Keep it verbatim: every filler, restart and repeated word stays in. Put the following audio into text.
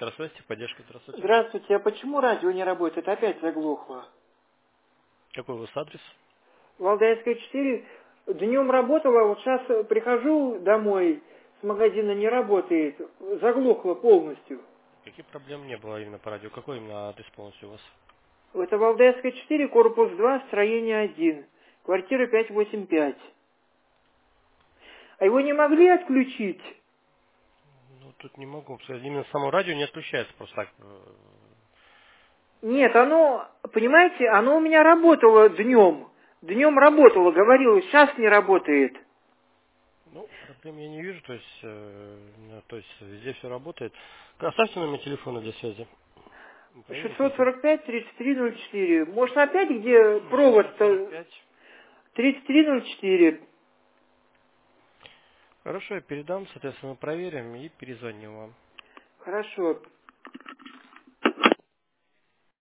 Здравствуйте, поддержка, здравствуйте. Здравствуйте, а почему радио не работает? Опять заглохло. Какой у вас адрес? Валдайская четыре. Днем работала, вот сейчас прихожу домой, с магазина не работает. Заглохло полностью. Каких проблем не было именно по радио? Какой именно адрес полностью у вас? Это Валдайская четыре, корпус два, строение один. Квартира пятьсот восемьдесят пять. А его не могли отключить? Ну, тут не могу сказать. Именно само радио не отключается просто так. Нет, оно, понимаете, оно у меня работало днем. Днем работало, говорила, сейчас не работает. Ну, проблем я не вижу, то есть, э, то есть везде все работает. Оставьте номер телефона для связи. Мы проверим, шестьсот если... сорок пять тридцать три ноль четыре. Может опять где шестьсот сорок провод-то? пять. тридцать три ноль четыре. Хорошо, я передам, соответственно, проверим и перезвоним вам. Хорошо.